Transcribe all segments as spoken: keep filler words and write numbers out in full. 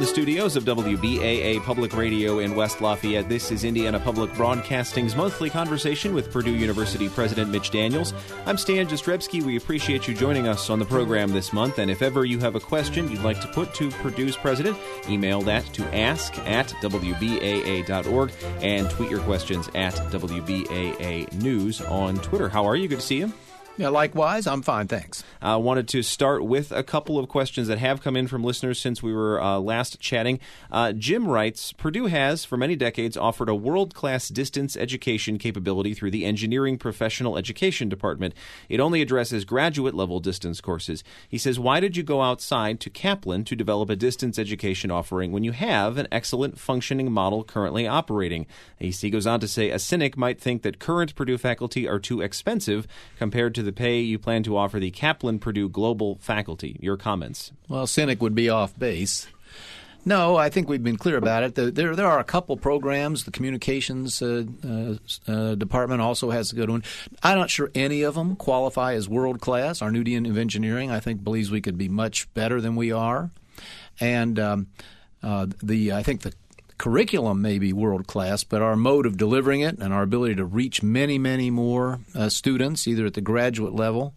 studios of W B A A Public Radio in West Lafayette. This is Indiana Public Broadcasting's monthly conversation with Purdue University President Mitch Daniels. I'm Stan Jastrzebski. We appreciate you joining us on the program this month. And if ever you have a question you'd like to put to Purdue's president, email that to ask at W B A A dot org and tweet your questions at W B A A News on Twitter. How are you? Good to see you. Yeah, likewise. I'm fine, thanks. I uh, wanted to start with a couple of questions that have come in from listeners since we were uh, last chatting. Uh, Jim writes, Purdue has, for many decades, offered a world-class distance education capability through the Engineering Professional Education Department. It only addresses graduate-level distance courses. He says, why did you go outside to Kaplan to develop a distance education offering when you have an excellent functioning model currently operating? He goes on to say, a cynic might think that current Purdue faculty are too expensive compared to the pay you plan to offer the Kaplan Purdue Global faculty. Your comments? Well, cynic would be off base. No, I think we've been clear about it. There, there are a couple programs. The communications uh, uh, uh, department also has a good one. I'm not sure any of them qualify as world class. Our new Dean of Engineering, I think, believes we could be much better than we are, and um, uh, the I think the curriculum may be world class, but our mode of delivering it and our ability to reach many, many more uh, students, either at the graduate level,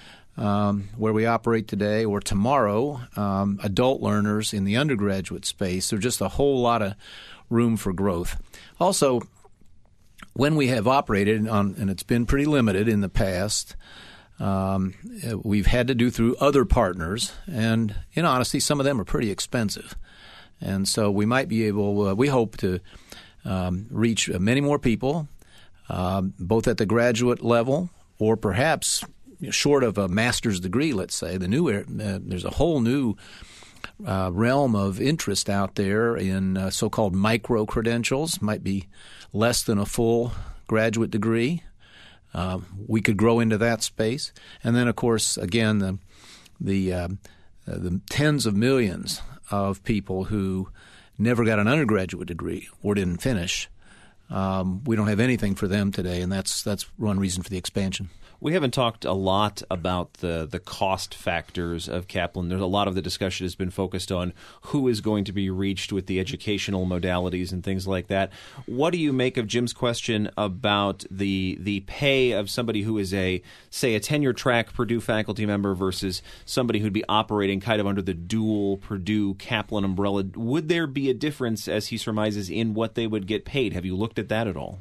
um, where we operate today, or tomorrow, um, adult learners in the undergraduate space. There's just a whole lot of room for growth. Also, when we have operated on, and it's been pretty limited in the past, um, we've had to do through other partners, and in honesty, some of them are pretty expensive. And so we might be able, uh, we hope to um, reach many more people, uh, both at the graduate level or perhaps short of a master's degree, let's say. The new uh, there's a whole new uh, realm of interest out there in uh, so-called micro-credentials, might be less than a full graduate degree. Uh, we could grow into that space. And then, of course, again, the the, uh, the tens of millions of people who never got an undergraduate degree or didn't finish. Um, we don't have anything for them today, and that's that's one reason for the expansion. We haven't talked a lot about the, the cost factors of Kaplan. There's a lot of the discussion has been focused on who is going to be reached with the educational modalities and things like that. What do you make of Jim's question about the the pay of somebody who is a, say, a tenure-track Purdue faculty member versus somebody who'd be operating kind of under the dual Purdue-Kaplan umbrella? Would there be a difference, as he surmises, in what they would get paid? Have you looked at that at all?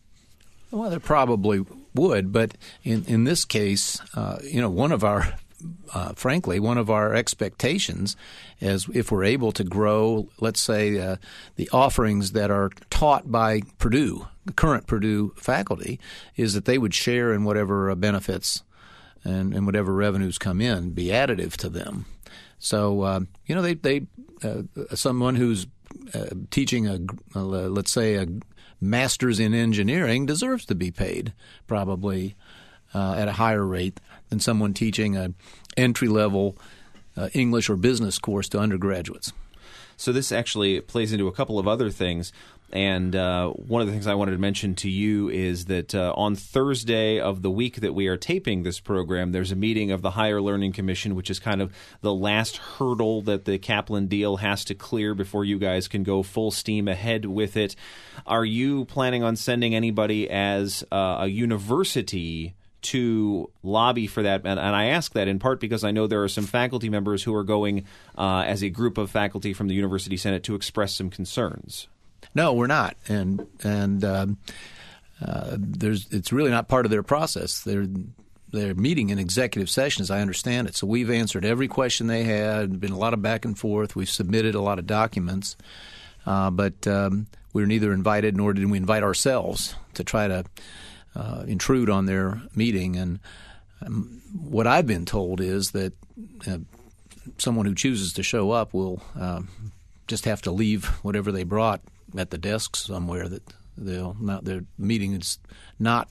Well, there probably would, but in, in this case, uh, you know, one of our, uh, frankly, one of our expectations is if we're able to grow, let's say, uh, the offerings that are taught by Purdue, the current Purdue faculty, is that they would share in whatever uh, benefits and, and whatever revenues come in, be additive to them. So, uh, you know, they, they uh, someone who's uh, teaching a, uh, let's say, a master's in engineering deserves to be paid probably uh, at a higher rate than someone teaching an entry-level uh, English or business course to undergraduates. So this actually plays into a couple of other things. And uh, one of the things I wanted to mention to you is that uh, on Thursday of the week that we are taping this program, there's a meeting of the Higher Learning Commission, which is kind of the last hurdle that the Kaplan deal has to clear before you guys can go full steam ahead with it. Are you planning on sending anybody as uh, a university to lobby for that? And, and I ask that in part because I know there are some faculty members who are going uh, as a group of faculty from the University Senate to express some concerns. No, we're not, and and um, uh, there's it's really not part of their process. They're they're meeting in executive session, as I understand it. So we've answered every question they had. Been a lot of back and forth. We've submitted a lot of documents, uh, but um, we were neither invited nor did we invite ourselves to try to uh, intrude on their meeting. And um, what I've been told is that uh, someone who chooses to show up will uh, just have to leave whatever they brought at the desk somewhere, that they'll not their meeting is not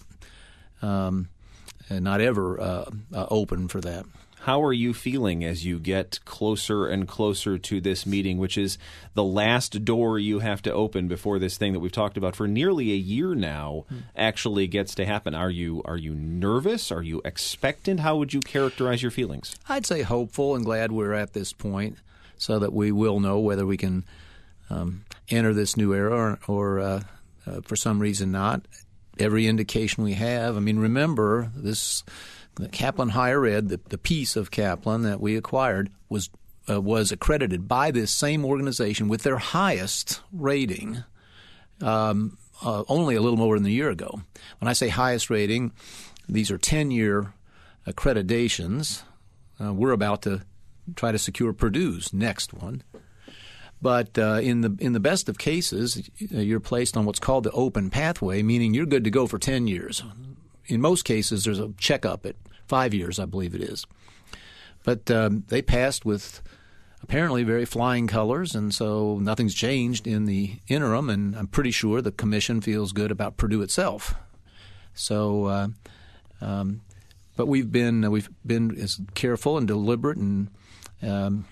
um, not ever uh, uh, open for that. How are you feeling as you get closer and closer to this meeting, which is the last door you have to open before this thing that we've talked about for nearly a year now mm. actually gets to happen? Are you are you nervous? Are you expectant? How would you characterize your feelings? I'd say hopeful and glad we're at this point. so that we will know whether we can um, enter this new era or, or uh, uh, for some reason not. Every indication we have, I mean, remember this Kaplan Higher Ed, the, the piece of Kaplan that we acquired was uh, was accredited by this same organization with their highest rating um, uh, only a little more than a year ago. When I say highest rating, these are ten-year accreditations. Uh, we're about to try to secure Purdue's next one. But uh, in the in the best of cases, you're placed on what's called the open pathway, meaning you're good to go for ten years. In most cases, there's a checkup at five years, I believe it is. But um, they passed with apparently very flying colors, and so nothing's changed in the interim, and I'm pretty sure the commission feels good about Purdue itself. So, uh, um, but we've been uh, we've been as careful and deliberate and um,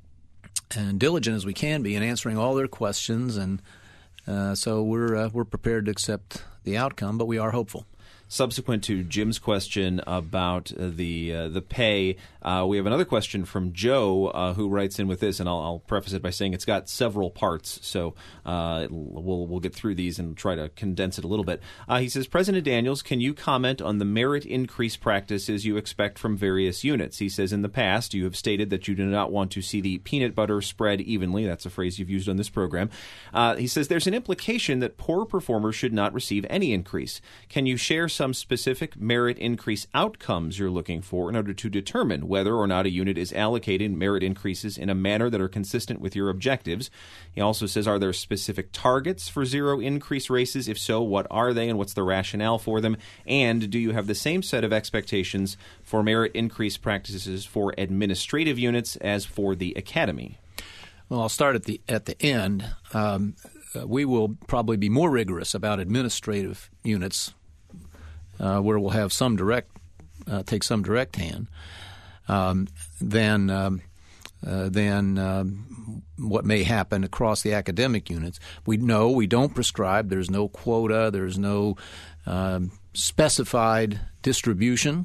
and diligent as we can be in answering all their questions, and uh, so we're uh, we're prepared to accept the outcome, but we are hopeful. Subsequent to Jim's question about uh, the uh, the pay, uh, we have another question from Joe uh, who writes in with this, and I'll, I'll preface it by saying it's got several parts, so uh, we'll we'll get through these and try to condense it a little bit. Uh, he says, President Daniels, can you comment on the merit increase practices you expect from various units? He says, in the past, you have stated that you do not want to see the peanut butter spread evenly. That's a phrase you've used on this program. Uh, he says there's an implication that poor performers should not receive any increase. Can you share some some specific merit increase outcomes you're looking for in order to determine whether or not a unit is allocating merit increases in a manner that are consistent with your objectives? He also says, are there specific targets for zero increase races? If so, what are they and what's the rationale for them? And do you have the same set of expectations for merit increase practices for administrative units as for the academy? Well, I'll start at the at the end. Um, uh, we will probably be more rigorous about administrative units, Uh, where we'll have some direct, uh, take some direct hand, um, than um, uh, than um, what may happen across the academic units. We know we don't prescribe. There's no quota. There's no um, specified distribution.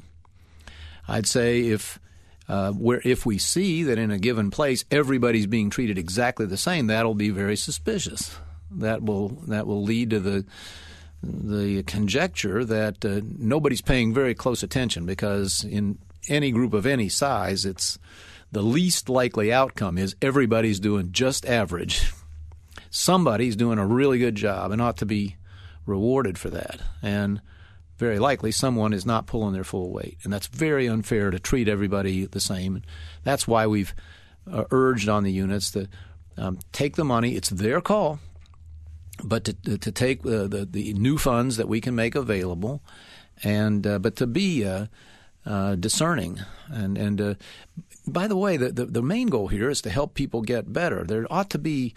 I'd say if uh, where if we see that in a given place everybody's being treated exactly the same, that'll be very suspicious. That will that will lead to the the conjecture that uh, nobody's paying very close attention, because in any group of any size, it's the least likely outcome is everybody's doing just average. Somebody's doing a really good job and ought to be rewarded for that. And very likely someone is not pulling their full weight. And that's very unfair to treat everybody the same. That's why we've uh, urged on the units to um, take the money. It's their call. But to to take uh, the the new funds that we can make available, and uh, but to be uh, uh, discerning, and and uh, by the way, the, the the main goal here is to help people get better. There ought to be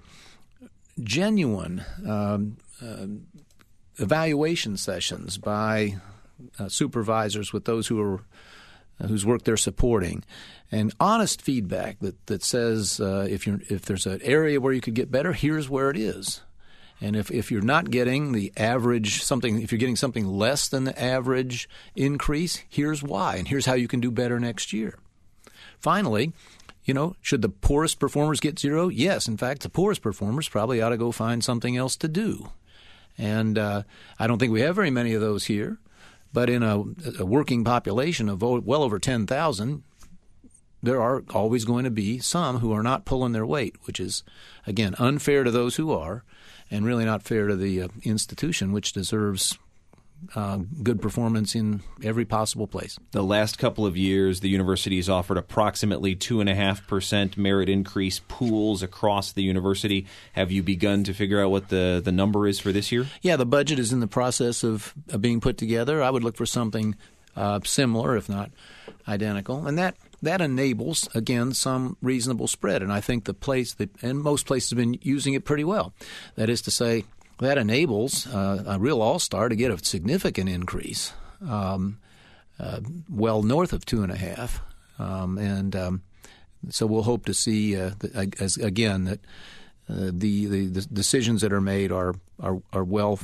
genuine um, uh, evaluation sessions by uh, supervisors with those who are uh, whose work they're supporting, and honest feedback that that says uh, if you if there's an area where you could get better, here's where it is. And if, if you're not getting the average something, if you're getting something less than the average increase, here's why, and here's how you can do better next year. Finally, you know, should the poorest performers get zero? Yes. In fact, the poorest performers probably ought to go find something else to do. And uh, I don't think we have very many of those here. But in a, a working population of well over ten thousand, there are always going to be some who are not pulling their weight, which is, again, unfair to those who are, and really not fair to the uh, institution, which deserves uh, good performance in every possible place. The last couple of years, the university has offered approximately two point five percent merit increase pools across the university. Have you begun to figure out what the, the number is for this year? Yeah, the budget is in the process of, of being put together. I would look for something uh, similar, if not identical, and that That enables, again, some reasonable spread. And I think the place that, and most places have been using it pretty well. That is to say, that enables uh, a real all-star to get a significant increase, um, uh, well north of two and a half. Um, and um, so we'll hope to see, uh, the, as, again, that uh, the, the the decisions that are made are are, are well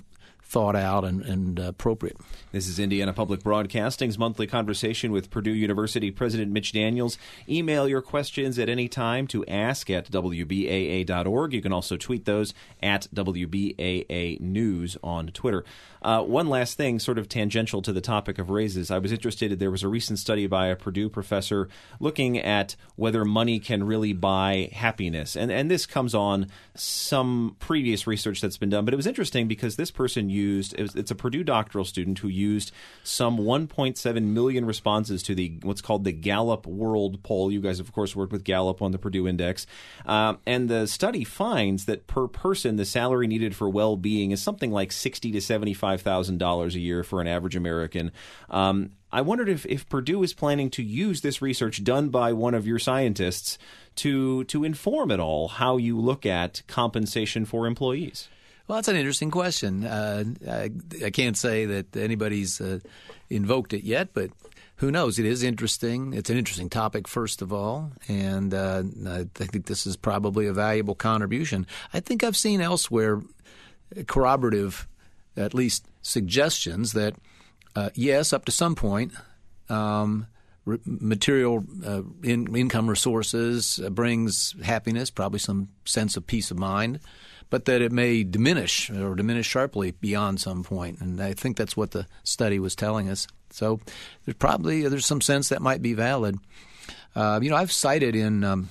thought out and, and uh, appropriate. This is Indiana Public Broadcasting's monthly conversation with Purdue University President Mitch Daniels. Email your questions at any time to ask at W B A A dot org. You can also tweet those at W B A A News on Twitter. Uh, one last thing, sort of tangential to the topic of raises. I was interested, there was a recent study by a Purdue professor looking at whether money can really buy happiness. And, and this comes on some previous research that's been done. But it was interesting because this person used, it was, it's a Purdue doctoral student who used some one point seven million responses to the what's called the Gallup World Poll. You guys, of course, worked with Gallup on the Purdue Index. Uh, and the study finds that per person, the salary needed for well-being is something like sixty thousand to seventy-five thousand dollars a year for an average American. Um, I wondered if, if Purdue is planning to use this research done by one of your scientists to to inform at all how you look at compensation for employees. Well, that's an interesting question. Uh, I, I can't say that anybody's uh, invoked it yet, but who knows? It is interesting. It's an interesting topic, first of all, and uh, I think this is probably a valuable contribution. I think I've seen elsewhere corroborative, at least suggestions that, uh, yes, up to some point, um, re- material uh, in, income resources uh, brings happiness, probably some sense of peace of mind, but that it may diminish or diminish sharply beyond some point. And I think that's what the study was telling us. So there's probably there's some sense that might be valid. Uh, you know, I've cited in um,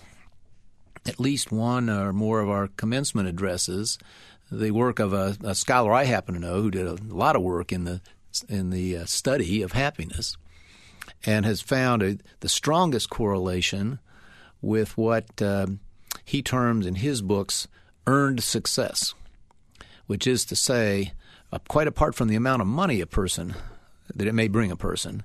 at least one or more of our commencement addresses the work of a, a scholar I happen to know who did a lot of work in the in the uh, study of happiness and has found a, the strongest correlation with what uh, he terms in his books earned success, which is to say, uh, quite apart from the amount of money a person that it may bring a person,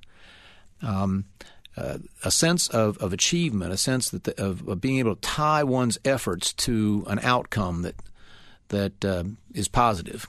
um, uh, a sense of, of achievement, a sense that the, of, of being able to tie one's efforts to an outcome that that uh, is positive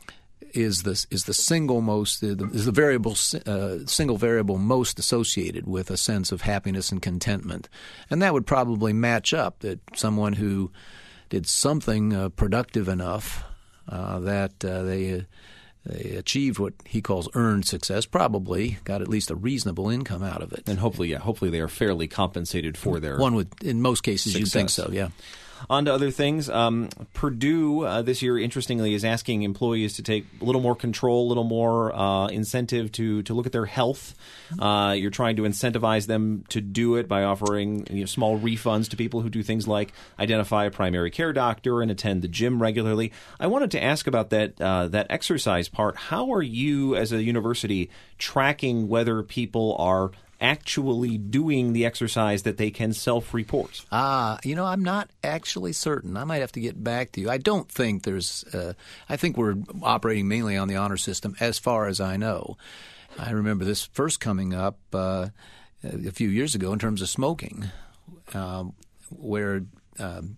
is the is the single most uh, is the variable uh, single variable most associated with a sense of happiness and contentment, and that would probably match up that someone who did something uh, productive enough uh, that uh, they. Uh, They achieved what he calls earned success, probably got at least a reasonable income out of it. And hopefully, yeah, hopefully they are fairly compensated for their One would, in most cases, you'd think success. so, yeah. On to other things. Um, Purdue uh, this year, interestingly, is asking employees to take a little more control, a little more uh, incentive to to look at their health. Uh, you're trying to incentivize them to do it by offering you know, small refunds to people who do things like identify a primary care doctor and attend the gym regularly. I wanted to ask about that uh, that exercise part. How are you, as a university, tracking whether people are actually doing the exercise that they can self-report? Ah, you know, I'm not actually certain. I might have to get back to you. I don't think there's uh, – I think we're operating mainly on the honor system as far as I know. I remember this first coming up uh, a few years ago in terms of smoking, uh, where um,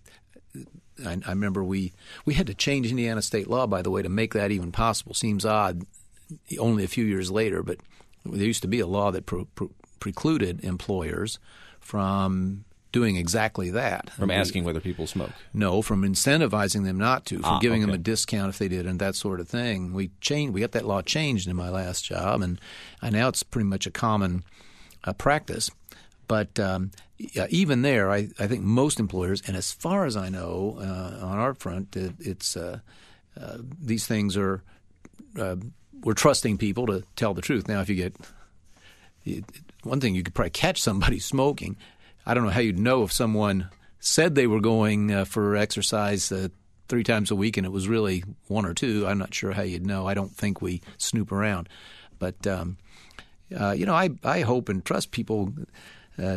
I, I remember we, we had to change Indiana state law, by the way, to make that even possible. Seems odd only a few years later, but there used to be a law that pro, pro, precluded employers from doing exactly that. From asking whether people smoke? No, from incentivizing them not to, from ah, giving okay. them a discount if they did, and that sort of thing. We changed. We got that law changed in my last job, and, and now it's pretty much a common uh, practice. But um, yeah, even there, I, I think most employers, and as far as I know, uh, on our front, it, it's uh, uh, these things are uh, we're trusting people to tell the truth. Now, if you get it, one thing, you could probably catch somebody smoking. I don't know how you'd know if someone said they were going uh, for exercise uh, three times a week and it was really one or two. I'm not sure how you'd know. I don't think we snoop around. But, um, uh, you know, I, I hope and trust people uh,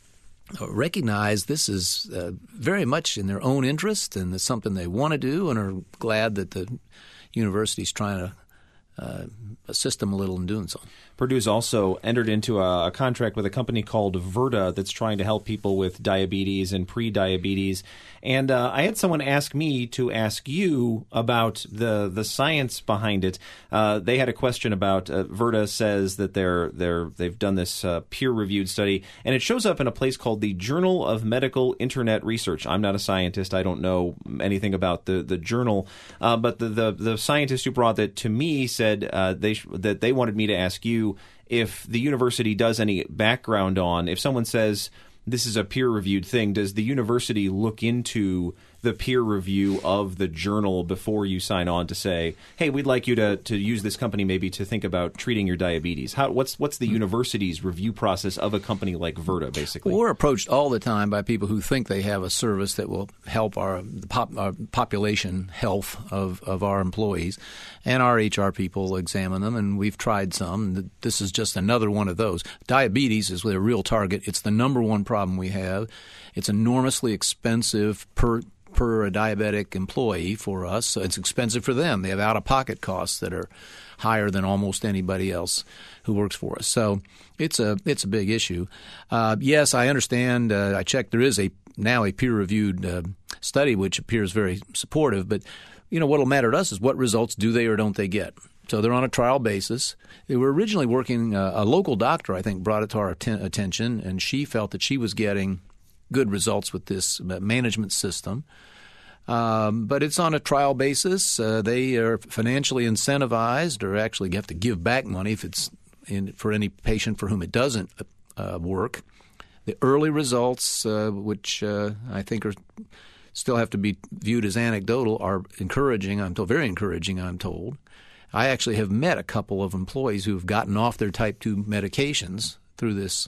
recognize this is uh, very much in their own interest and it's something they want to do and are glad that the university's trying to uh, assist them a little in doing so. Purdue's also entered into a, a contract with a company called Virta that's trying to help people with diabetes and pre-diabetes. And uh, I had someone ask me to ask you about the the science behind it. Uh, they had a question about uh, Virta says that they're they're they've done this uh, peer-reviewed study, and it shows up in a place called the Journal of Medical Internet Research. I'm not a scientist; I don't know anything about the the journal, uh, but the, the the scientist who brought it to me said uh, they sh- that they wanted me to ask you if the university does any background on, if someone says this is a peer-reviewed thing, does the university look into the peer review of the journal before you sign on to say, hey, we'd like you to, to use this company maybe to think about treating your diabetes? How, what's what's the university's review process of a company like Virta, basically? Well, we're approached all the time by people who think they have a service that will help our, the pop, our population health of, of our employees, and our H R people examine them, and we've tried some. This is just another one of those. Diabetes is a real target. It's the number one problem we have. It's enormously expensive per per a diabetic employee for us. So it's expensive for them. They have out-of-pocket costs that are higher than almost anybody else who works for us. So it's a it's a big issue. Uh, yes, I understand. Uh, I checked. There is a now a peer-reviewed uh, study which appears very supportive. But you know what will matter to us is what results do they or don't they get. So they're on a trial basis. They were originally working. Uh, a local doctor, I think, brought it to our atten- attention, and she felt that she was getting good results with this management system. Um, but it's on a trial basis. Uh, they are financially incentivized, or actually you have to give back money if it's in, for any patient for whom it doesn't uh, work. The early results, uh, which uh, I think are still have to be viewed as anecdotal, are encouraging. I'm told, very encouraging, I'm told. I actually have met a couple of employees who have gotten off their type two medications through this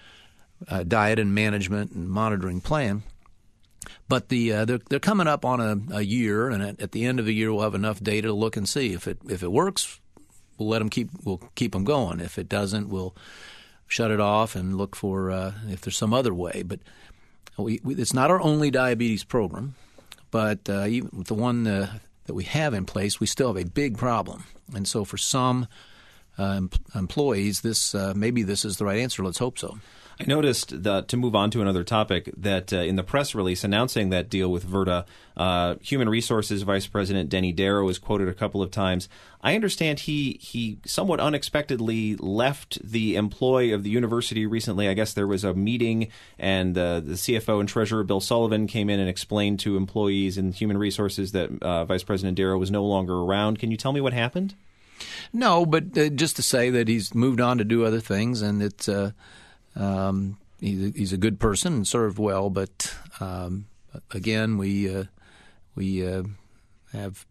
Uh, diet and management and monitoring plan. But the uh, they're, they're coming up on a, a year, and at, at the end of the year we'll have enough data to look and see if it if it works. We'll let them keep we'll keep them going. If it doesn't, we'll shut it off and look for uh, if there's some other way. But we, we, it's not our only diabetes program, but uh, even with the one uh, that we have in place, we still have a big problem. And so for some uh, em- employees, this uh, maybe this is the right answer. Let's hope so. I noticed, that, to move on to another topic, that uh, in the press release announcing that deal with Virta, uh, Human Resources Vice President Denny Darrow is quoted a couple of times. I understand he he somewhat unexpectedly left the employ of the university recently. I guess there was a meeting, and uh, the C F O and Treasurer Bill Sullivan came in and explained to employees in Human Resources that uh, Vice President Darrow was no longer around. Can you tell me what happened? No, but uh, just to say that he's moved on to do other things, and it's uh, um, he's, a, he's a good person and served well. But um, again, we uh, we uh, have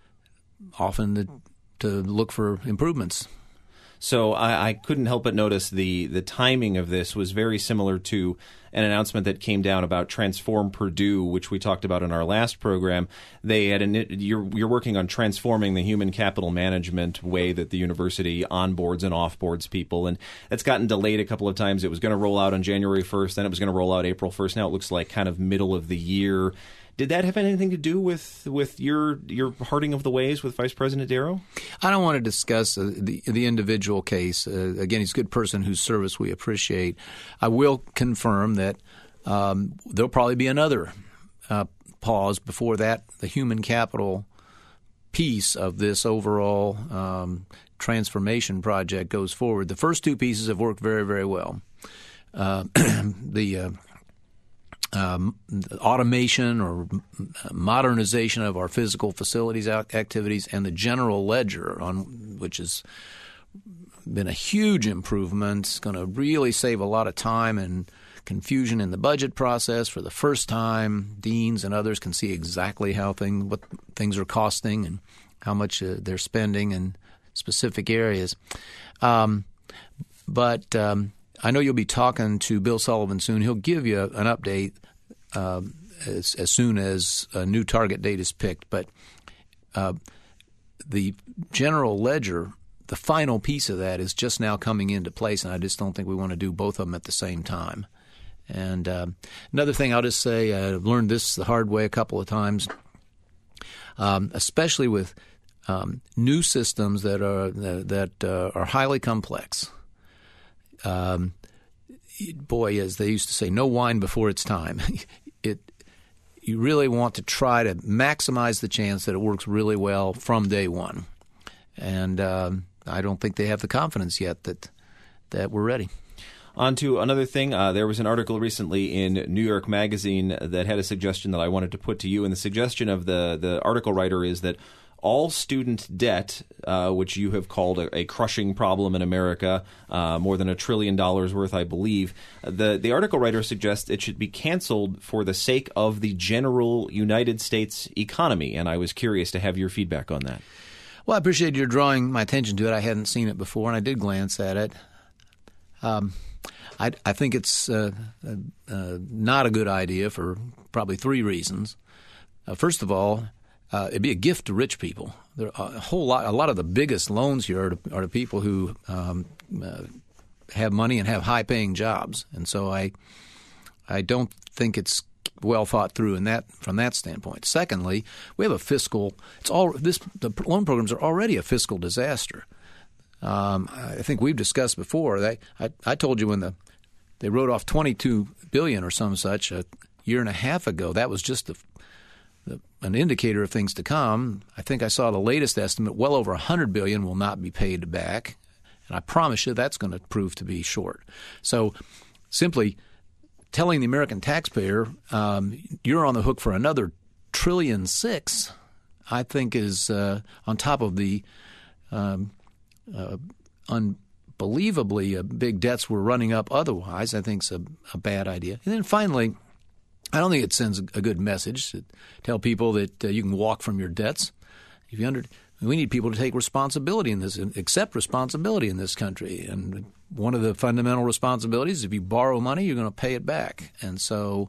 often to, to look for improvements. So I, I couldn't help but notice the the timing of this was very similar to an announcement that came down about Transform Purdue, which we talked about in our last program. They had an, you're you're working on transforming the human capital management way that the university onboards and offboards people, and that's gotten delayed a couple of times. It was going to roll out on January first, then it was going to roll out April first. Now it looks like kind of middle of the year. Did that have anything to do with, with your your parting of the ways with Vice President Darrow? I don't want to discuss uh, the the individual case. Uh, again, he's a good person whose service we appreciate. I will confirm that um, there'll probably be another uh, pause before that, the human capital piece of this overall um, transformation project goes forward. The first two pieces have worked very, very well. Uh, the uh, Um, automation or modernization of our physical facilities activities, and the general ledger, on which has been a huge improvement. It's going to really save a lot of time and confusion in the budget process. For the first time, deans and others can see exactly how thing, what things are costing and how much uh, they're spending in specific areas. Um, but um, I know you'll be talking to Bill Sullivan soon. He'll give you an update um, as, as soon as a new target date is picked. But uh, the general ledger, the final piece of that, is just now coming into place, and I just don't think we want to do both of them at the same time. And uh, another thing I'll just say, I've learned this the hard way a couple of times, um, especially with um, new systems that are that uh, are highly complex. Um, boy, as they used to say, no wine before it's time. it you really want to try to maximize the chance that it works really well from day one, and um, I don't think they have the confidence yet that that we're ready. On to another thing. Uh, there was an article recently in New York Magazine that had a suggestion that I wanted to put to you. And the suggestion of the, the article writer is that all student debt, uh, which you have called a, a crushing problem in America, uh, more than a trillion dollars worth, I believe, the, the article writer suggests it should be canceled for the sake of the general United States economy. And I was curious to have your feedback on that. Well, I appreciate your drawing my attention to it. I hadn't seen it before, and I did glance at it. Um, I, I think it's uh, uh, not a good idea for probably three reasons. Uh, first of all, uh, it'd be a gift to rich people. There are a whole lot, a lot of the biggest loans here are to, are to people who um, uh, have money and have high-paying jobs, and so I, I don't think it's well thought through in that from that standpoint. Secondly, we have a fiscal. It's all this. The loan programs are already a fiscal disaster. Um, I think we've discussed before. They, I, I told you when the they wrote off twenty-two billion dollars or some such a year and a half ago. That was just the, the, an indicator of things to come. I think I saw the latest estimate. Well over one hundred billion dollars will not be paid back, and I promise you that's going to prove to be short. So, simply telling the American taxpayer um, you're on the hook for another trillion six, I think is uh, on top of the um, Uh, unbelievably uh, big debts we're running up otherwise, I think is a, a bad idea. And then finally, I don't think it sends a good message to tell people that uh, you can walk from your debts. If you under, we need people to take responsibility in this, accept responsibility in this country. And one of the fundamental responsibilities is if you borrow money, you're going to pay it back. And so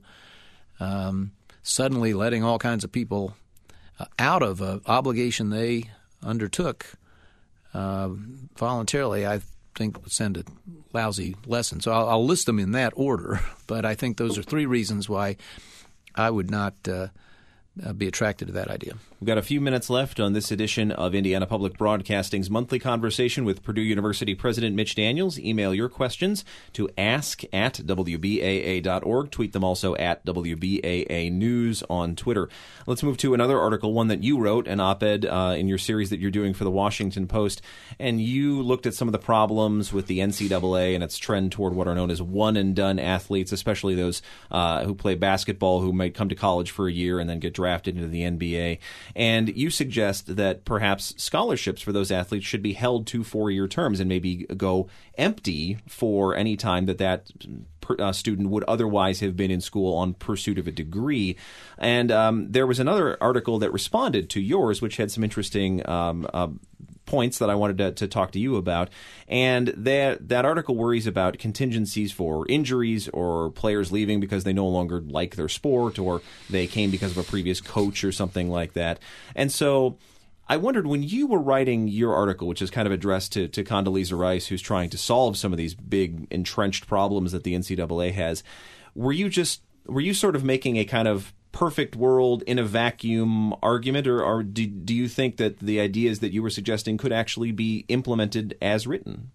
um, suddenly letting all kinds of people uh, out of an obligation they undertook Uh, voluntarily, I think would send a lousy lesson. So I'll, I'll list them in that order, but I think those are three reasons why I would not uh, uh, be attracted to that idea. We've got a few minutes left on this edition of Indiana Public Broadcasting's Monthly Conversation with Purdue University President Mitch Daniels. Email your questions to ask at W B A A dot org. Tweet them also at W B A A News on Twitter. Let's move to another article, one that you wrote, an op-ed uh, in your series that you're doing for the Washington Post. And you looked at some of the problems with the N C double A and its trend toward what are known as one-and-done athletes, especially those uh, who play basketball who might come to college for a year and then get drafted into the N B A. And you suggest that perhaps scholarships for those athletes should be held to four-year terms and maybe go empty for any time that that uh, student would otherwise have been in school on pursuit of a degree. And um, there was another article that responded to yours, which had some interesting um, uh, points that I wanted to, to talk to you about. And that that article worries about contingencies for injuries or players leaving because they no longer like their sport or they came because of a previous coach or something like that. And so I wondered, when you were writing your article, which is kind of addressed to, to Condoleezza Rice, who's trying to solve some of these big entrenched problems that the N C double A has, were you just were you sort of making a kind of perfect world in a vacuum argument, or, or do, do you think that the ideas that you were suggesting could actually be implemented as written?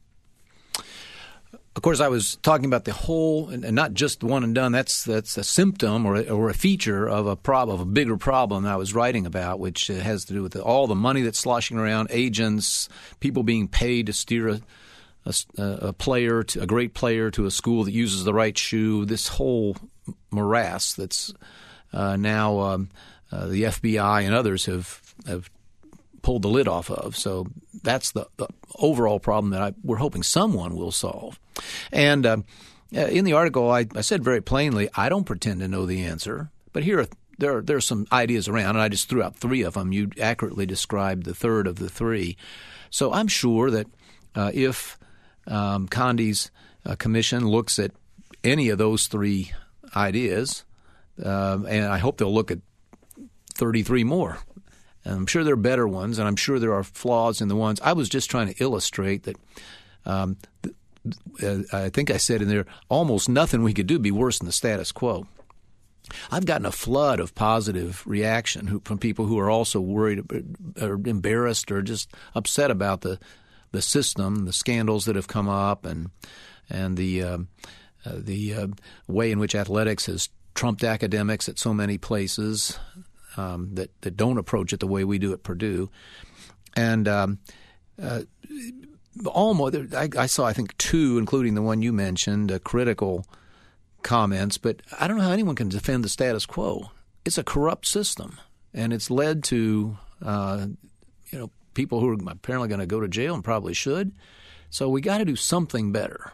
Of course, I was talking about the whole, and not just one and done. That's that's a symptom or a, or a feature of a problem, of a bigger problem I was writing about, which has to do with the, all the money that's sloshing around, agents, people being paid to steer a, a, a player, to, a great player, to a school that uses the right shoe. This whole morass that's uh, now um, uh, the F B I and others have have pulled the lid off of. So that's the, the overall problem that I, we're hoping someone will solve. And uh, in the article, I, I said very plainly, I don't pretend to know the answer, but here are, there are, there are some ideas around, and I just threw out three of them. You accurately described the third of the three. So I'm sure that uh, if um, Condi's uh, commission looks at any of those three ideas, uh, and I hope they'll look at thirty-three more. And I'm sure there are better ones, and I'm sure there are flaws in the ones. I was just trying to illustrate that um, th- uh, I think I said in there, almost nothing we could do would be worse than the status quo. I've gotten a flood of positive reaction who, from people who are also worried or embarrassed or just upset about the the system, the scandals that have come up, and and the uh, uh, the uh, way in which athletics has trumped academics at so many places um, that that don't approach it the way we do at Purdue, and um, uh, almost I, I saw I think two, including the one you mentioned, uh, critical comments, but I don't know how anyone can defend the status quo. It's a corrupt system, and it's led to uh, you know people who are apparently going to go to jail and probably should. So we got to do something better.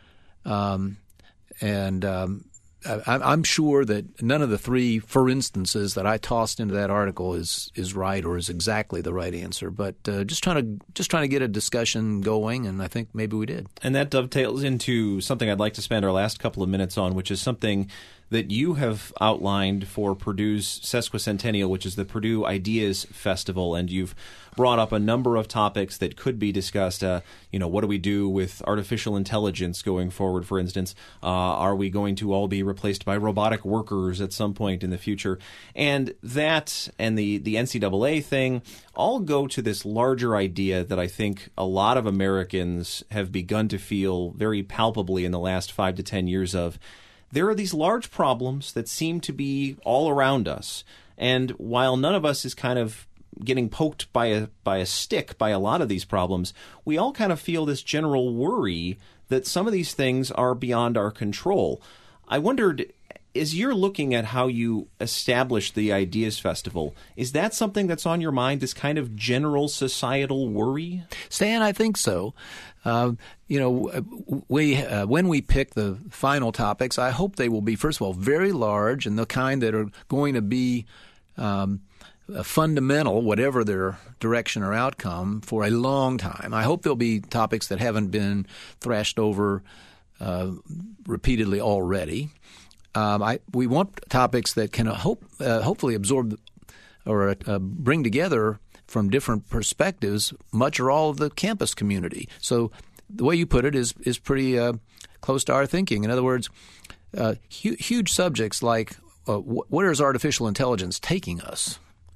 Um, and um, I, I'm sure that none of the three for instances that I tossed into that article is is right or is exactly the right answer. But uh, just trying to just trying to get a discussion going, and I think maybe we did. And that dovetails into something I'd like to spend our last couple of minutes on, which is something that you have outlined for Purdue's sesquicentennial, which is the Purdue Ideas Festival, and you've brought up a number of topics that could be discussed. Uh, you know, what do we do with artificial intelligence going forward, for instance? Uh, are we going to all be replaced by robotic workers at some point in the future? And that and the, the N C double A thing all go to this larger idea that I think a lot of Americans have begun to feel very palpably in the last five to ten years of, there are these large problems that seem to be all around us. And while none of us is kind of getting poked by a by a stick by a lot of these problems, we all kind of feel this general worry that some of these things are beyond our control. I wondered, as you're looking at how you establish the Ideas Festival, is that something that's on your mind, this kind of general societal worry? Stan, I think so. Uh, you know, we uh, when we pick the final topics, I hope they will be, first of all, very large and the kind that are going to be um, fundamental, whatever their direction or outcome, for a long time. I hope there'll be topics that haven't been thrashed over uh, repeatedly already. Um, I, we want topics that can hope, uh, hopefully absorb or uh, bring together from different perspectives much or all of the campus community. So the way you put it is is pretty uh, close to our thinking. In other words, uh, hu- huge subjects like uh, wh- where is artificial intelligence taking us?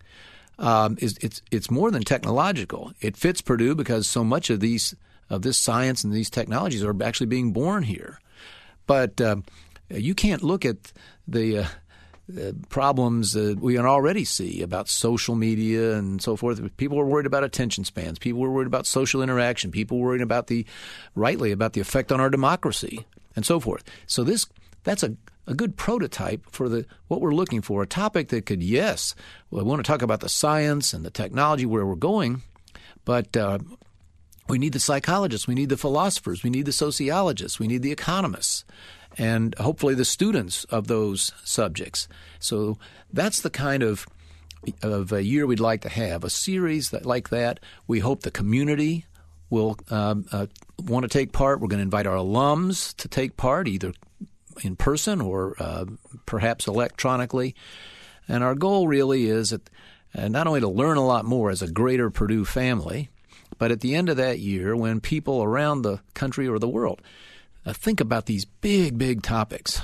Um, is it's it's more than technological. It fits Purdue because so much of these of this science and these technologies are actually being born here. But uh, you can't look at the uh, Uh, problems uh, we can already see about social media and so forth. People are worried about attention spans. People are worried about social interaction. People are worried about the, rightly, about the effect on our democracy and so forth. So this that's a, a good prototype for the what we're looking for, a topic that could, yes, we want to talk about the science and the technology where we're going, but uh, we need the psychologists, we need the philosophers, we need the sociologists, we need the economists, and hopefully the students of those subjects. So that's the kind of of a year we'd like to have, a series that, like that. We hope the community will um, uh, want to take part. We're going to invite our alums to take part, either in person or uh, perhaps electronically. And our goal really is that, uh, not only to learn a lot more as a greater Purdue family, but at the end of that year, when people around the country or the world Uh, think about these big, big topics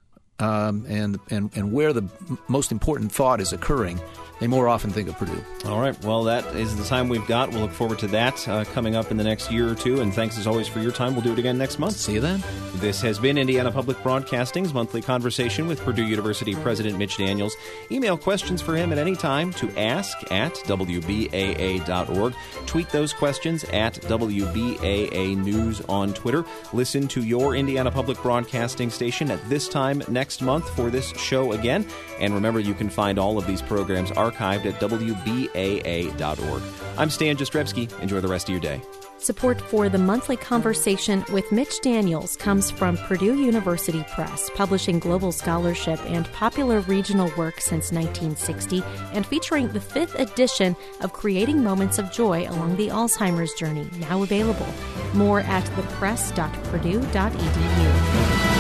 um, and, and and where the m- most important thought is occurring, they more often think of Purdue. All right. Well, that is the time we've got. We'll look forward to that uh, coming up in the next year or two. And thanks, as always, for your time. We'll do it again next month. See you then. This has been Indiana Public Broadcasting's monthly conversation with Purdue University President Mitch Daniels. Email questions for him at any time to ask at w b a a dot org. Tweet those questions at W B A A News on Twitter. Listen to your Indiana Public Broadcasting station at this time next month for this show again. And remember, you can find all of these programs archived at w b a a dot org. I'm Stan Jastrzebski. Enjoy the rest of your day. Support for the monthly conversation with Mitch Daniels comes from Purdue University Press, publishing global scholarship and popular regional work since nineteen sixty, and featuring the fifth edition of Creating Moments of Joy Along the Alzheimer's Journey, now available. More at the press dot purdue dot e d u.